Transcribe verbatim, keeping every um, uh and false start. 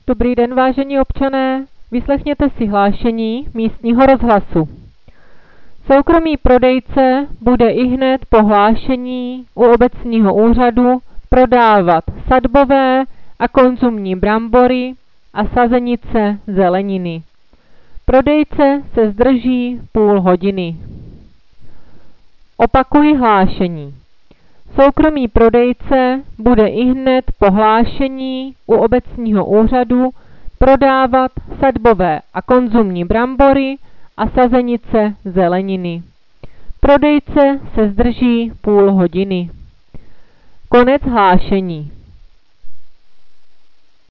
Dobrý den, vážení občané, vyslechněte si hlášení místního rozhlasu. Soukromý prodejce bude ihned po hlášení u obecního úřadu prodávat sadbové a konzumní brambory a sazenice zeleniny. Prodejce se zdrží půl hodiny. Opakuji hlášení. Soukromý prodejce bude ihned po hlášení u obecního úřadu prodávat sadbové a konzumní brambory a sazenice zeleniny. Prodejce se zdrží půl hodiny. Konec hlášení.